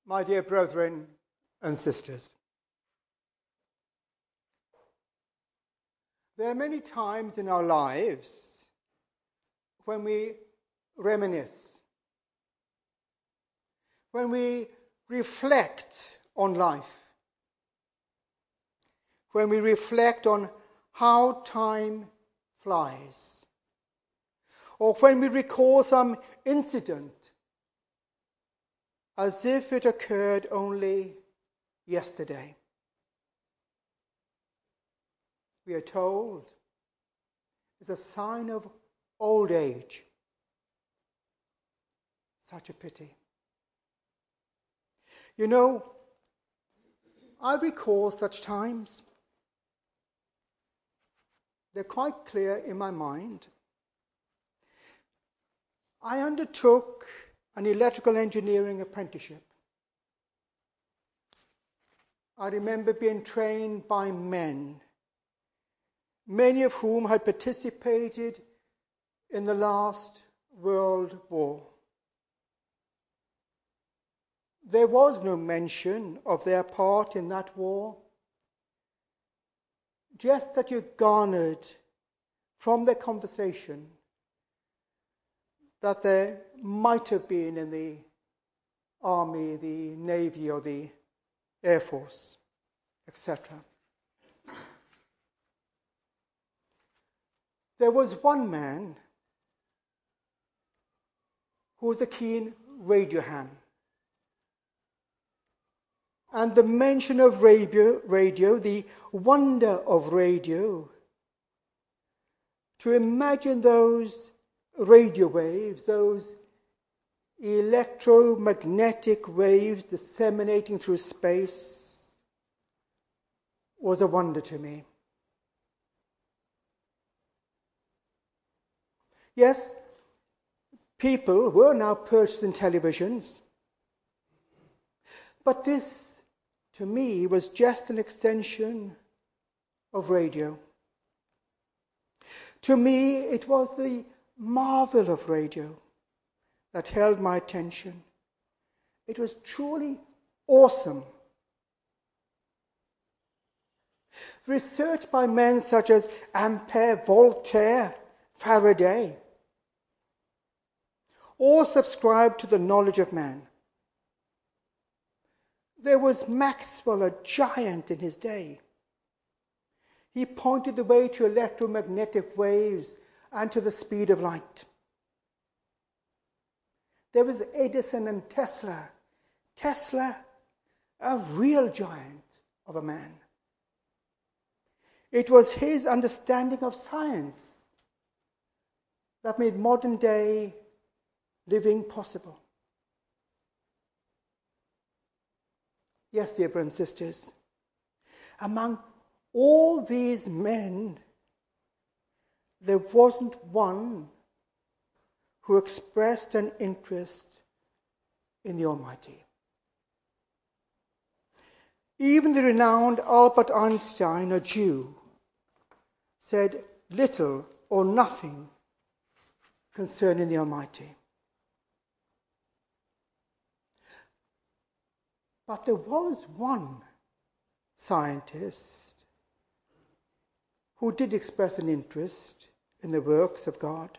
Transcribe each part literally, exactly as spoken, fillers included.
My dear brethren and sisters, there are many times in our lives when we reminisce, when we reflect on life, when we reflect on how time flies, or when we recall some incident as if it occurred only yesterday. We are told it's a sign of old age. Such a pity. You know, I recall such times. They're quite clear in my mind. I undertook an electrical engineering apprenticeship. I remember being trained by men, many of whom had participated in the last World War. There was no mention of their part in that war, just that you garnered from their conversation that they might have been in the army, the navy, or the air force, et cetera. There was one man who was a keen radio ham. And the mention of radio, radio, the wonder of radio, to imagine those radio waves, those electromagnetic waves disseminating through space, was a wonder to me. Yes, people were now purchasing televisions, but this, to me, was just an extension of radio. To me, it was the marvel of radio that held my attention. It was truly awesome. Research by men such as Ampere, Voltaire, Faraday, all subscribed to the knowledge of man. There was Maxwell, a giant in his day. He pointed the way to electromagnetic waves and to the speed of light. There was Edison and Tesla. Tesla, a real giant of a man. It was his understanding of science that made modern day living possible. Yes, dear brothers and sisters, among all these men, there wasn't one who expressed an interest in the Almighty. Even the renowned Albert Einstein, a Jew, said little or nothing concerning the Almighty. But there was one scientist who did express an interest in the works of God.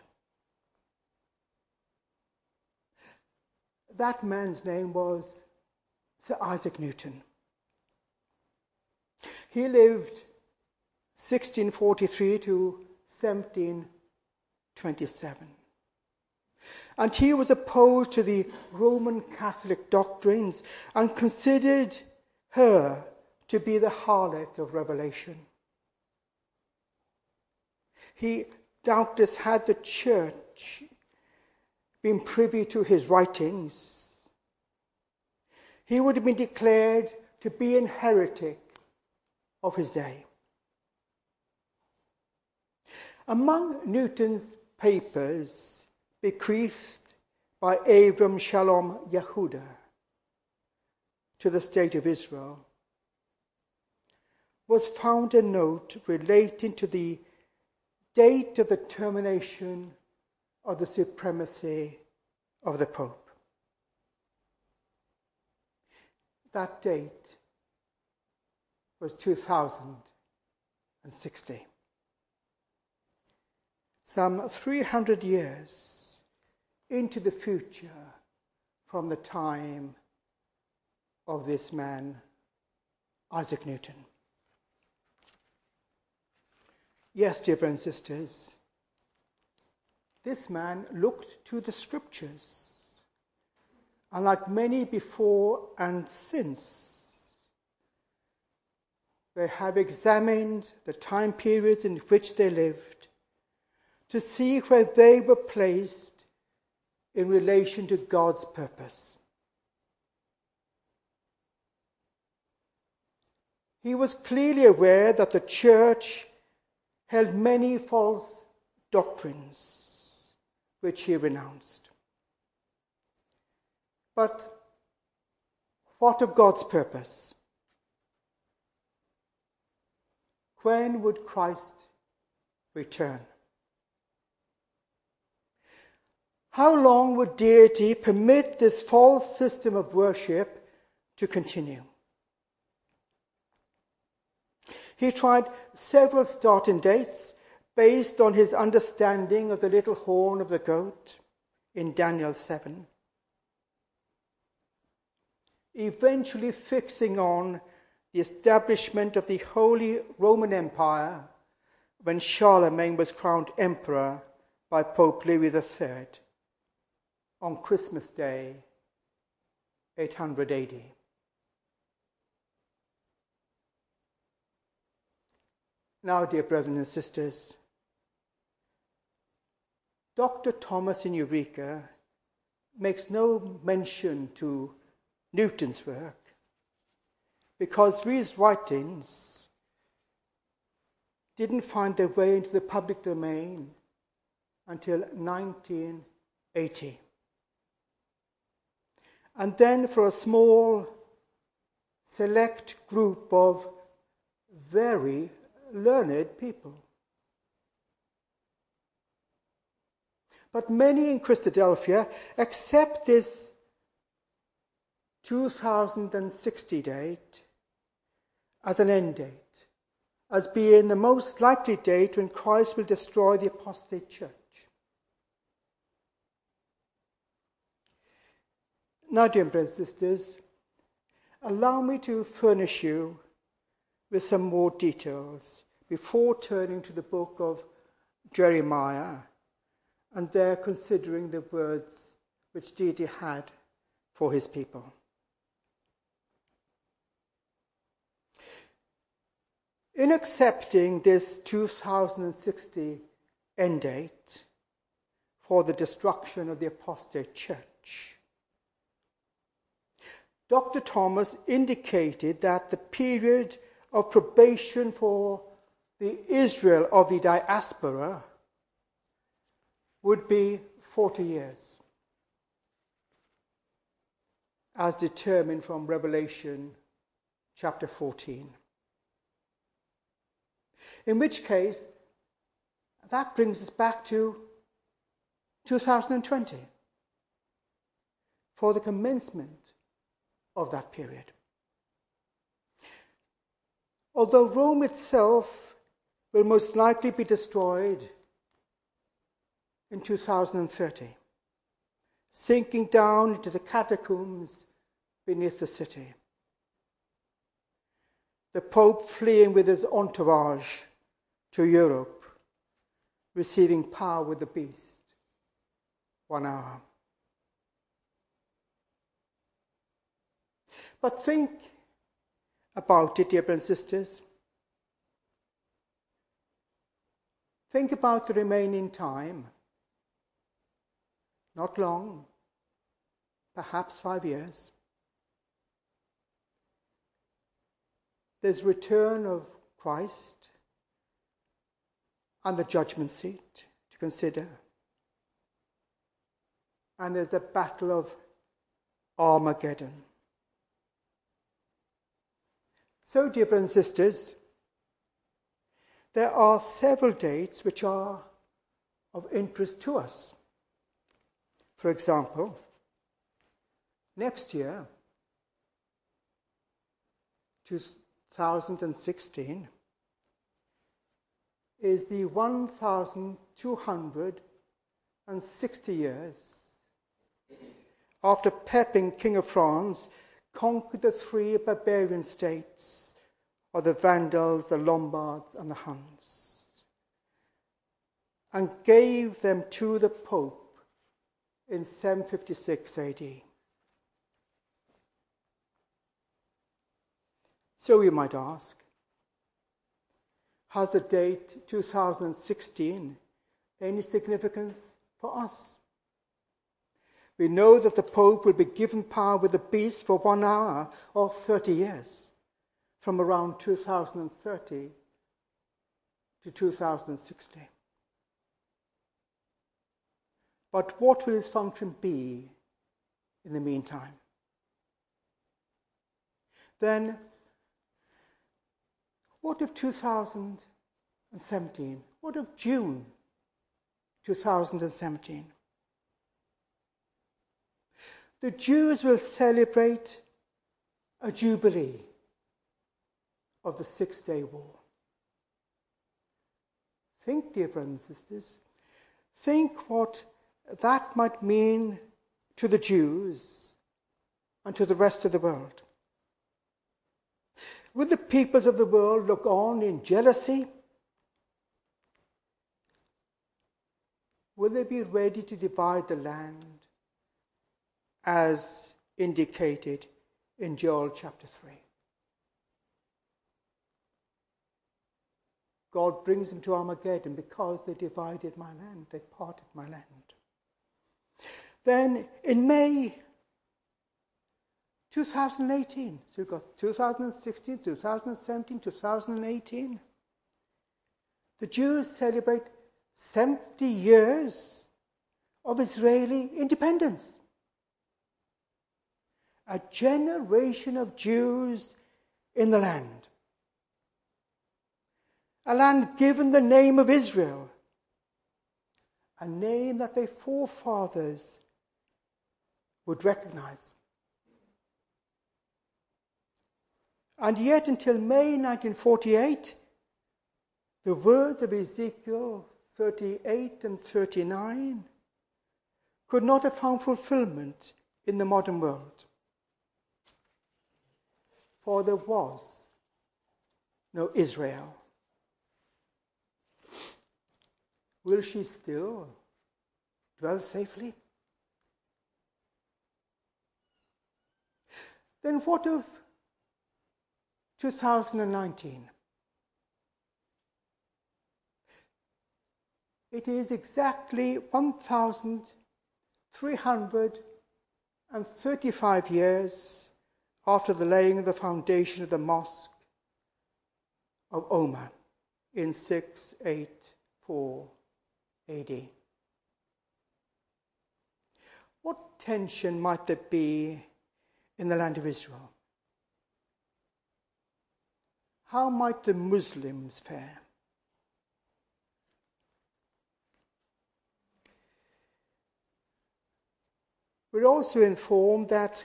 That man's name was Sir Isaac Newton. He lived sixteen forty-three to seventeen twenty-seven. And he was opposed to the Roman Catholic doctrines and considered her to be the harlot of Revelation. He doubtless had the church been privy to his writings, he would have been declared to be an heretic of his day. Among Newton's papers bequeathed by Abram Shalom Yehuda to the state of Israel was found a note relating to the date of the termination of the supremacy of the Pope. that date was two thousand sixty. Some three hundred years into the future from the time of this man, Isaac Newton. Yes, dear brothers and sisters, this man looked to the scriptures, and like many before and since, they have examined the time periods in which they lived to see where they were placed in relation to God's purpose. He was clearly aware that the church held many false doctrines, which he renounced. But what of God's purpose? When would Christ return? How long would deity permit this false system of worship to continue? He tried several starting dates based on his understanding of the little horn of the goat in Daniel seven, eventually fixing on the establishment of the Holy Roman Empire when Charlemagne was crowned emperor by Pope Louis the Third on Christmas Day, eight hundred A D. Now, dear brothers and sisters, Doctor Thomas in Eureka makes no mention to Newton's work because these writings didn't find their way into the public domain until nineteen eighty. And then for a small, select group of very learned people. But many in Christadelphia accept this two thousand sixty date as an end date, as being the most likely date when Christ will destroy the apostate church. Now, dear brothers and sisters, allow me to furnish you with some more details before turning to the book of Jeremiah and there considering the words which deity had for his people. In accepting this two thousand sixty end date for the destruction of the apostate church, Doctor Thomas indicated that the period of probation for the Israel of the diaspora would be forty years, as determined from Revelation chapter fourteen. In which case, that brings us back to two thousand twenty for the commencement of that period. Although Rome itself will most likely be destroyed in two thousand thirty, sinking down into the catacombs beneath the city. The Pope fleeing with his entourage to Europe, receiving power with the beast, one hour. But think about it, dear brothers and sisters. Think about the remaining time. Not long, perhaps five years. There's return of Christ and the judgment seat to consider. And there's the battle of Armageddon. So, dear brothers and sisters, there are several dates which are of interest to us. For example, next year, two thousand sixteen is the one thousand two hundred sixty years after Pepin, King of France, conquered the three barbarian states of the Vandals, the Lombards, and the Huns, and gave them to the Pope in seven fifty-six A D. So you might ask, has the date two thousand sixteen any significance for us? We know that the Pope will be given power with the beast for one hour or thirty years, from around two thousand thirty to two thousand sixty. But what will his function be in the meantime? Then, what of two thousand seventeen? What of June two thousand seventeen? The Jews will celebrate a jubilee of the Six-Day War. Think, dear brothers and sisters, think what that might mean to the Jews and to the rest of the world. Will the peoples of the world look on in jealousy? Will they be ready to divide the land as indicated in Joel chapter three? God brings them to Armageddon because they divided my land, they parted my land. Then in May two thousand eighteen, so we've got two thousand sixteen, two thousand seventeen, two thousand eighteen, the Jews celebrate seventy years of Israeli independence. A generation of Jews in the land. A land given the name of Israel. A name that their forefathers would recognize. And yet until May nineteen forty-eight, the words of Ezekiel thirty-eight and thirty-nine could not have found fulfillment in the modern world. For there was no Israel. Will she still dwell safely? Then what of two thousand nineteen? It is exactly one thousand three hundred thirty-five years after the laying of the foundation of the Mosque of Omar in six eighty-four A D. What tension might there be in the land of Israel? How might the Muslims fare? We're also informed that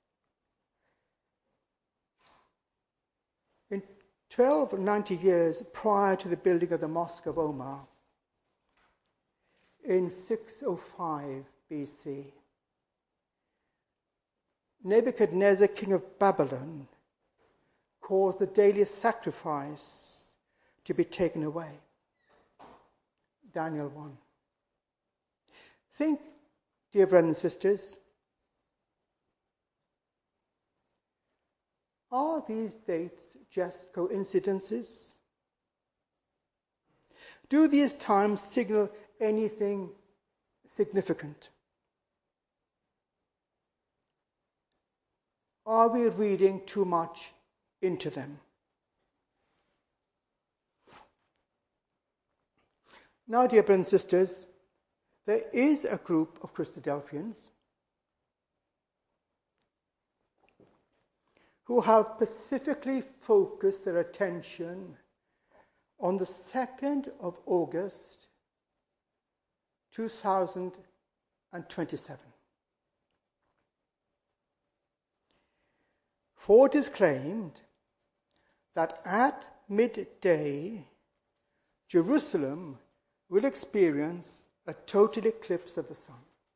in twelve ninety years prior to the building of the Mosque of Omar, in six oh five B C, Nebuchadnezzar, king of Babylon, caused the daily sacrifice to be taken away. Daniel one. Think, dear brothers and sisters, are these dates just coincidences? Do these times signal anything significant? Are we reading too much into them? Now, dear brothers and sisters, there is a group of Christadelphians who have specifically focused their attention on the second of August two thousand twenty-seven. For it is claimed that at midday, Jerusalem will experience a total eclipse of the sun.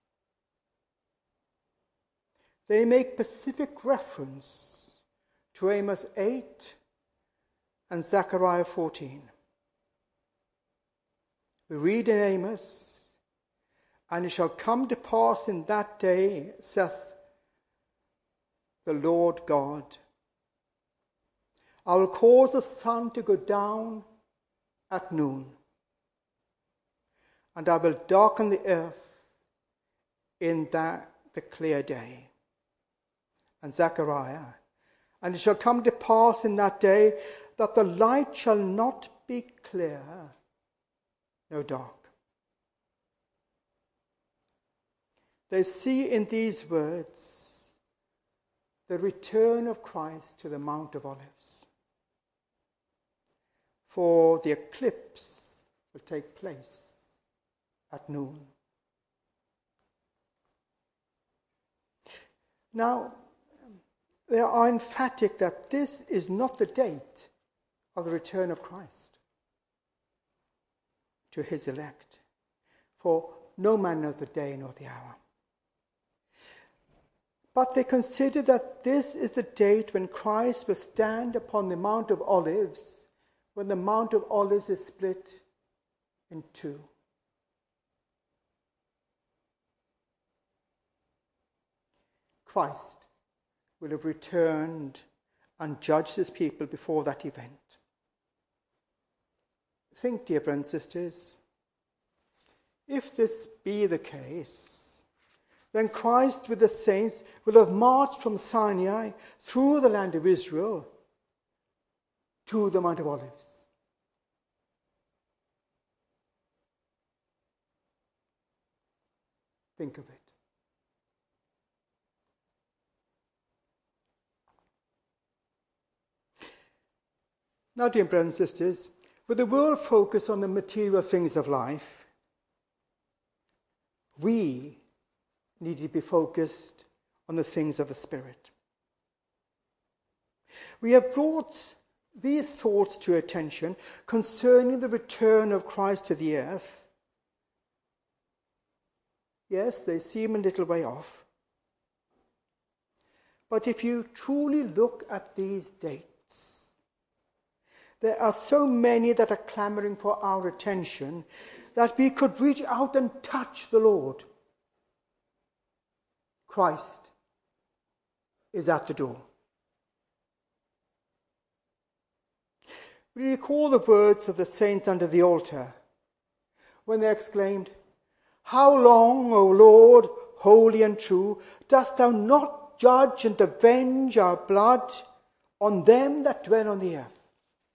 They make specific reference to Amos eight and Zechariah fourteen. We read in Amos, "And it shall come to pass in that day, saith the Lord God, I will cause the sun to go down at noon, and I will darken the earth in that the clear day." And Zechariah, "And it shall come to pass in that day that the light shall not be clear, no dark." They see in these words the return of Christ to the Mount of Olives. For the eclipse will take place at noon. Now, they are emphatic that this is not the date of the return of Christ to his elect, for no man knows the day nor the hour. But they consider that this is the date when Christ will stand upon the Mount of Olives, when the Mount of Olives is split in two. Christ will have returned and judged his people before that event. Think, dear brothers and sisters, if this be the case, then Christ with the saints will have marched from Sinai through the land of Israel to the Mount of Olives. Think of it. Now, dear brothers and sisters, with the world focused on the material things of life, we need to be focused on the things of the Spirit. We have brought these thoughts to attention concerning the return of Christ to the earth. Yes, they seem a little way off. But if you truly look at these dates, there are so many that are clamoring for our attention that we could reach out and touch the Lord. Christ is at the door. We recall the words of the saints under the altar when they exclaimed, "How long, O Lord, holy and true, dost thou not judge and avenge our blood on them that dwell on the earth?"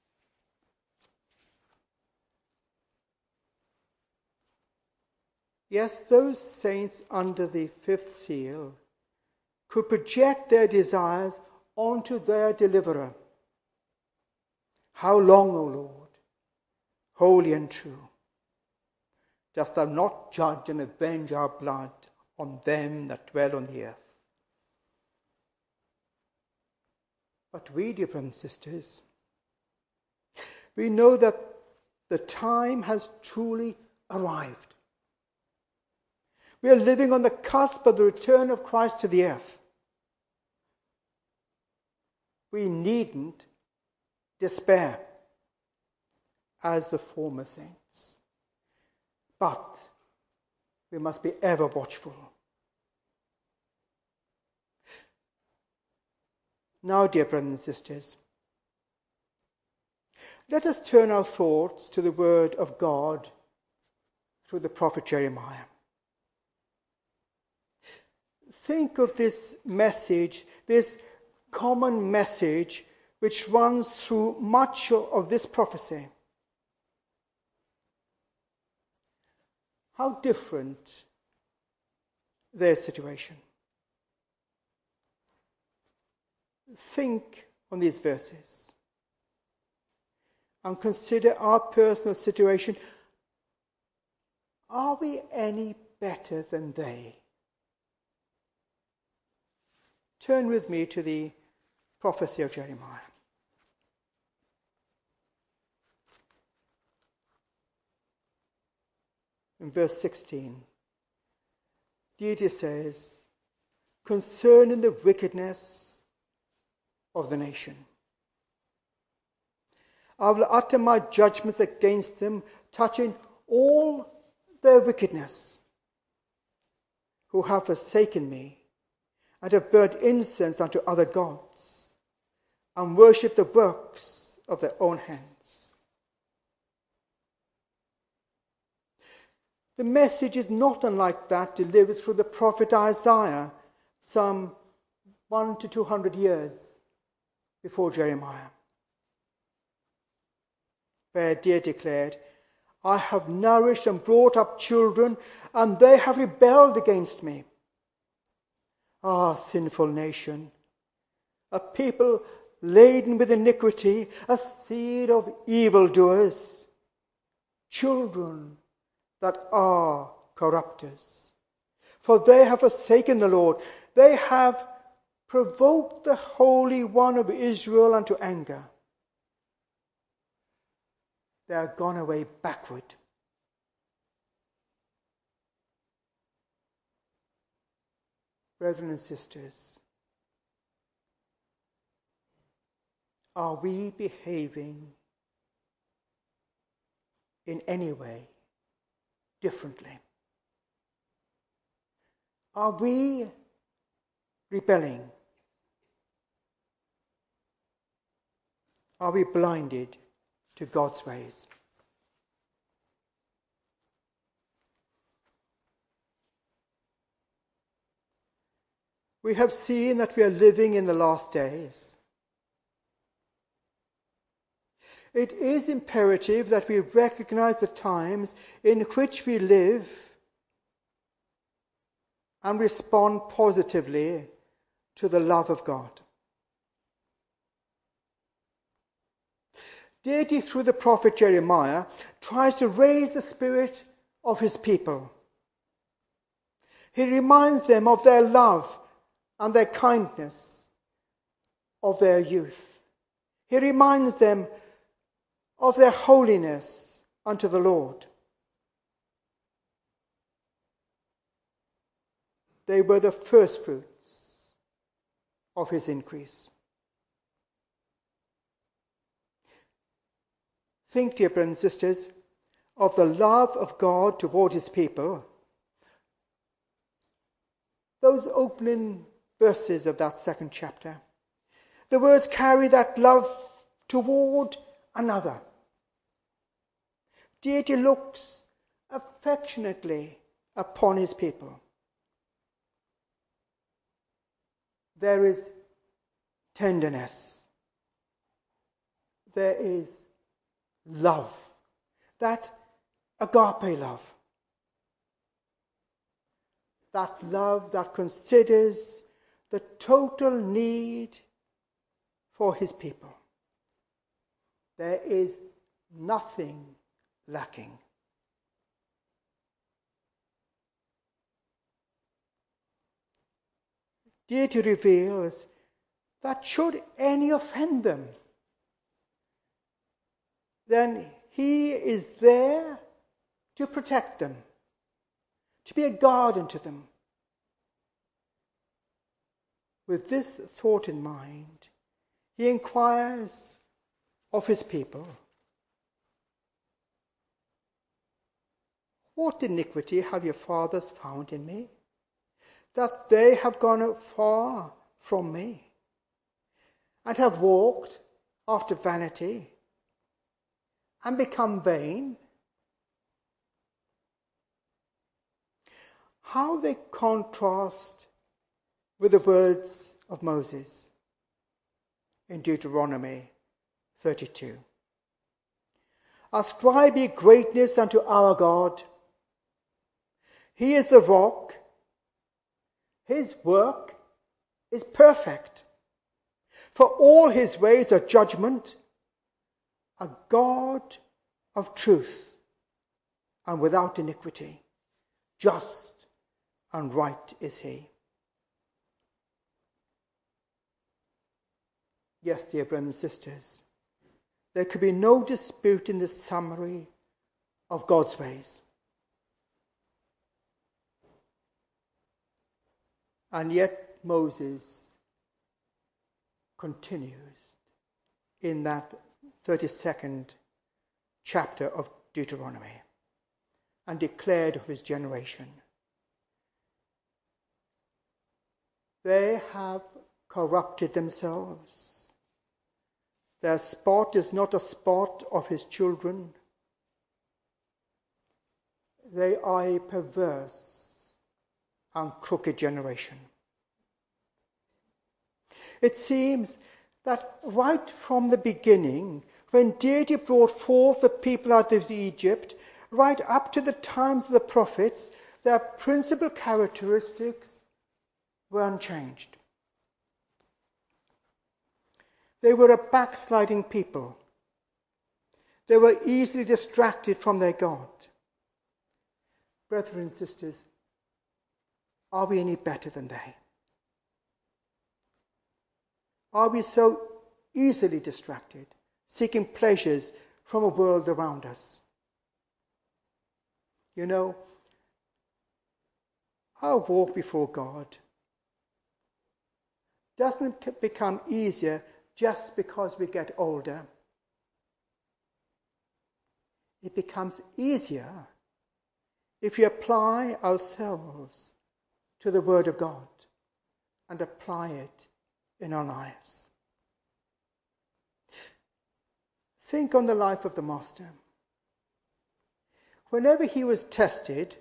Yes, those saints under the fifth seal could project their desires onto their deliverer. How long, O Lord, holy and true, dost thou not judge and avenge our blood on them that dwell on the earth? But we, dear brothers and sisters, we know that the time has truly arrived. We are living on the cusp of the return of Christ to the earth. We needn't despair as the former saints, but we must be ever watchful. Now, dear brothers and sisters, let us turn our thoughts to the word of God through the prophet Jeremiah. Think of this message, this common message which runs through much of this prophecy. How different their situation. Think on these verses and consider our personal situation. Are we any better than they? Turn with me to the prophecy of Jeremiah. in verse sixteen, deity says, concerning the wickedness of the nation, I will utter my judgments against them, touching all their wickedness, who have forsaken me, and have burnt incense unto other gods, and worshipped the works of their own hands. The message is not unlike that delivered through the prophet Isaiah some one to two hundred years before Jeremiah, where Dear declared, I have nourished and brought up children, and they have rebelled against me. Ah, sinful nation, a people laden with iniquity, a seed of evildoers, children that are corrupters. For they have forsaken the Lord. They have provoked the Holy One of Israel unto anger. They are gone away backward. Brethren and sisters, are we behaving in any way differently? Are we rebelling? Are we blinded to God's ways? We have seen that we are living in the last days. It is imperative that we recognize the times in which we live and respond positively to the love of God. Deity, through the prophet Jeremiah, tries to raise the spirit of his people. He reminds them of their love and their kindness of their youth. He reminds them of their holiness unto the Lord. They were the first fruits of his increase. Think, dear brothers and sisters, of the love of God toward his people. Those opening verses of that second chapter. The words carry that love toward another. Deity looks affectionately upon his people. There is tenderness. There is love. That agape love. That love that considers the total need for his people. There is nothing lacking. Deity reveals that should any offend them, then he is there to protect them, to be a guardian to them. With this thought in mind, he inquires of his people, what iniquity have your fathers found in me, that they have gone far from me, and have walked after vanity, and become vain? How they contrast with the words of Moses in Deuteronomy thirty-two. Ascribe ye greatness unto our God. He is the rock. His work is perfect. For all his ways are judgment, a God of truth and without iniquity. Just and right is he. Yes, dear brothers and sisters, there could be no dispute in the summary of God's ways. And yet Moses continues in that thirty-second chapter of Deuteronomy and declared of his generation, they have corrupted themselves. Their spot is not a spot of his children. They are a perverse and crooked generation. It seems that right from the beginning, when deity brought forth the people out of Egypt, right up to the times of the prophets, their principal characteristics were unchanged. They were a backsliding people. They were easily distracted from their God. Brethren and sisters, are we any better than they? Are we so easily distracted, seeking pleasures from a world around us? You know, our walk before God doesn't become easier just because we get older. It becomes easier if we apply ourselves to the Word of God and apply it in our lives. Think on the life of the Master. Whenever he was tested,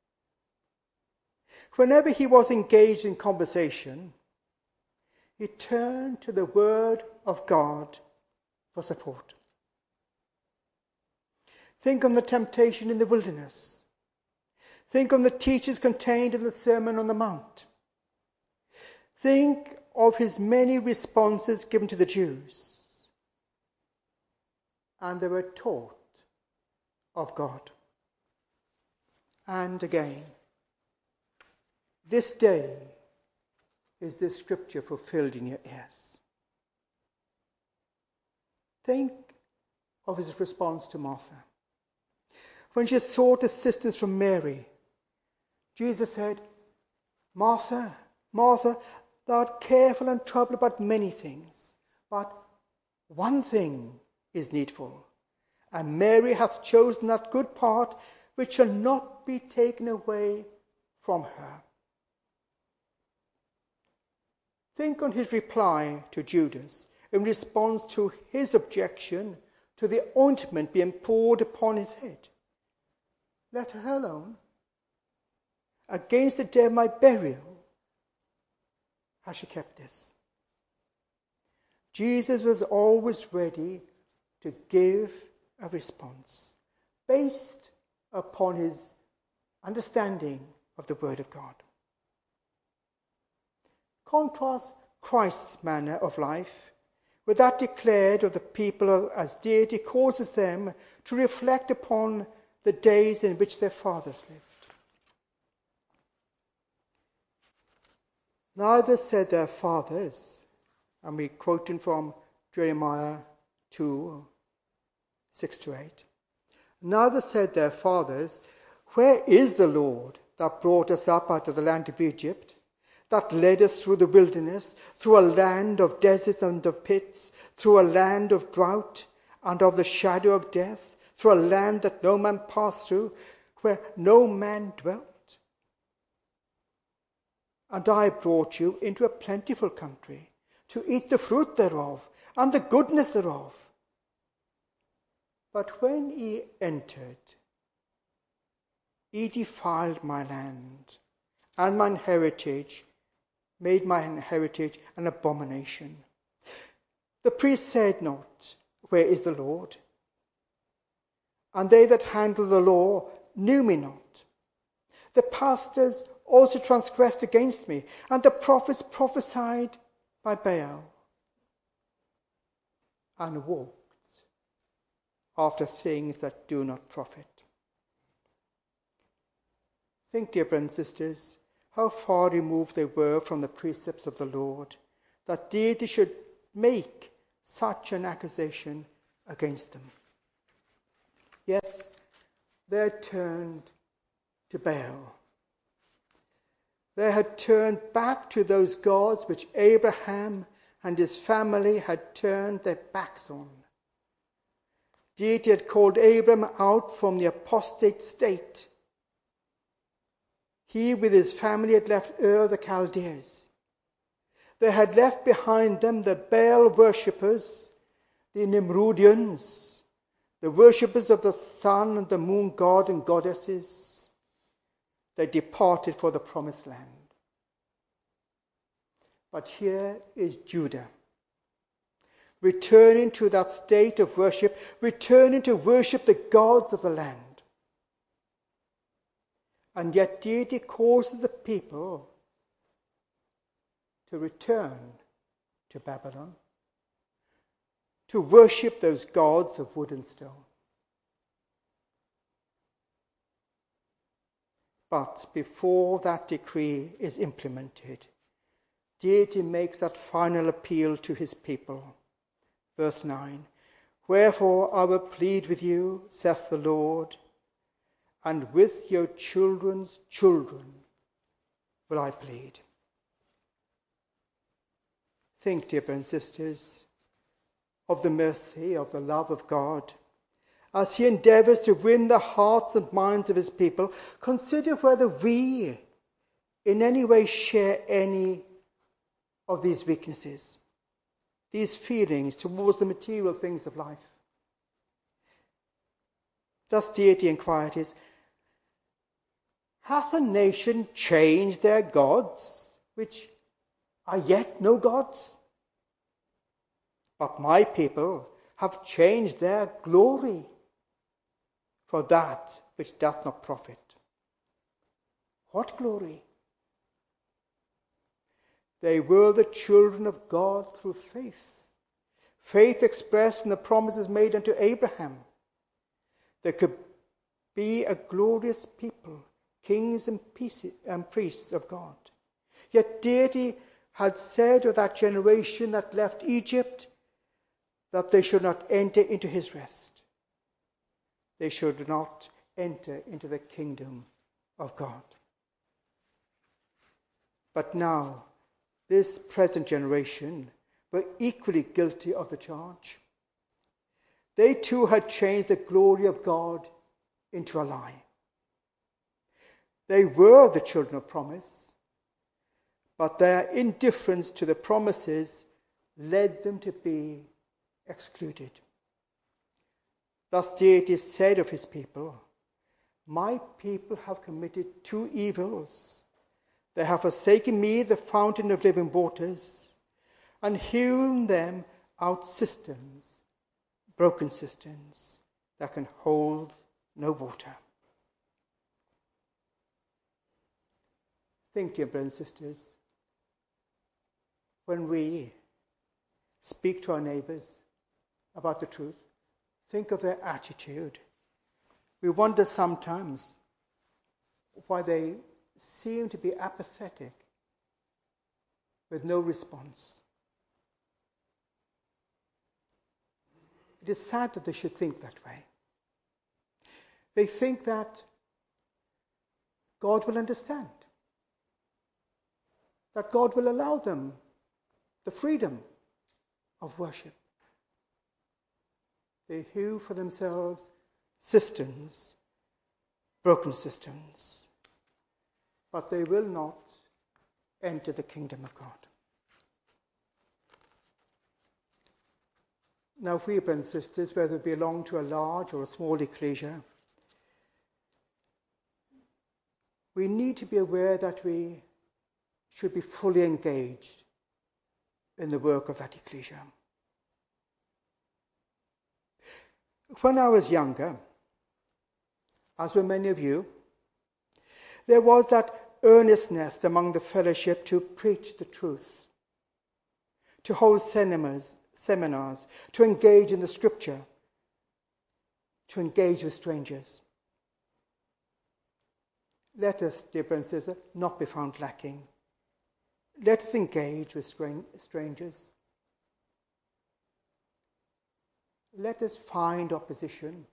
whenever he was engaged in conversation, he turned to the Word of God for support. Think on the temptation in the wilderness. Think on the teachings contained in the Sermon on the Mount. Think of his many responses given to the Jews. And they were taught of God. And again, this day is this scripture fulfilled in your ears. Think of his response to Martha. When she sought assistance from Mary, Jesus said, Martha, Martha, thou art careful and troubled about many things, but one thing is needful, and Mary hath chosen that good part which shall not be taken away from her. Think on his reply to Judas in response to his objection to the ointment being poured upon his head. Let her alone. Against the day of my burial has she kept this. Jesus was always ready to give a response based upon his understanding of the Word of God. Contrast Christ's manner of life with that declared of the people as deity causes them to reflect upon the days in which their fathers lived. Neither said their fathers, and we're quoting from Jeremiah two, six to eight. Neither said their fathers, where is the Lord that brought us up out of the land of Egypt, that led us through the wilderness, through a land of deserts and of pits, through a land of drought and of the shadow of death, through a land that no man passed through, where no man dwelt? And I brought you into a plentiful country, to eat the fruit thereof, and the goodness thereof. But when ye entered, ye defiled my land, and mine heritage, made my heritage an abomination. The priest said not, where is the Lord? And they that handle the law knew me not. The pastors also transgressed against me, and the prophets prophesied by Baal, and walked after things that do not profit. Think, dear brothers and sisters, how far removed they were from the precepts of the Lord, that deity should make such an accusation against them. Yes, they had turned to Baal. They had turned back to those gods which Abraham and his family had turned their backs on. Deity had called Abram out from the apostate state. He with his family had left Ur the Chaldees. They had left behind them the Baal worshippers, the Nimrodians, the worshippers of the sun and the moon god and goddesses. They departed for the promised land. But here is Judah, returning to that state of worship, returning to worship the gods of the land. And yet deity causes the people to return to Babylon, to worship those gods of wood and stone. But before that decree is implemented, deity makes that final appeal to his people. Verse nine, "Wherefore I will plead with you, saith the Lord, and with your children's children will I plead." Think, dear brothers and sisters, of the mercy, of the love of God. As he endeavours to win the hearts and minds of his people, consider whether we in any way share any of these weaknesses, these feelings towards the material things of life. Thus deity inquired is, hath a nation changed their gods, which are yet no gods? But my people have changed their glory for that which doth not profit. What glory? They were the children of God through faith. Faith expressed in the promises made unto Abraham. There could be a glorious people, kings and priests of God. Yet deity had said of that generation that left Egypt that they should not enter into his rest. They should not enter into the kingdom of God. But now, this present generation were equally guilty of the charge. They too had changed the glory of God into a lie. They were the children of promise, but their indifference to the promises led them to be excluded. Thus deity said of his people, "My people have committed two evils. They have forsaken me, the fountain of living waters, and hewn them out cisterns, broken cisterns, that can hold no water." Think, dear brothers and sisters, when we speak to our neighbours about the truth, think of their attitude. We wonder sometimes why they seem to be apathetic with no response. It is sad that they should think that way. They think that God will understand, that God will allow them the freedom of worship. They hew for themselves cisterns, broken cisterns, but they will not enter the kingdom of God. Now, we, brothers and sisters, whether we belong to a large or a small ecclesia, we need to be aware that we should be fully engaged in the work of that ecclesia. When I was younger, as were many of you, there was that earnestness among the fellowship to preach the truth, to hold seminars, seminars, to engage in the scripture, to engage with strangers. Let us, dear brothers and sisters, not be found lacking. Let us engage with strangers. Let us find opposition.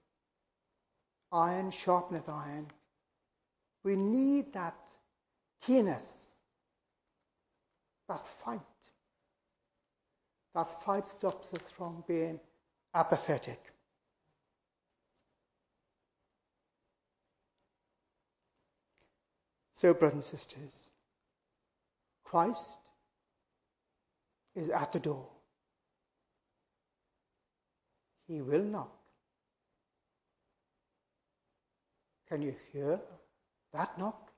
Iron sharpeneth iron. We need that keenness that fight. That fight stops us from being apathetic. So, brothers and sisters, Christ is at the door. He will knock. Can you hear that knock?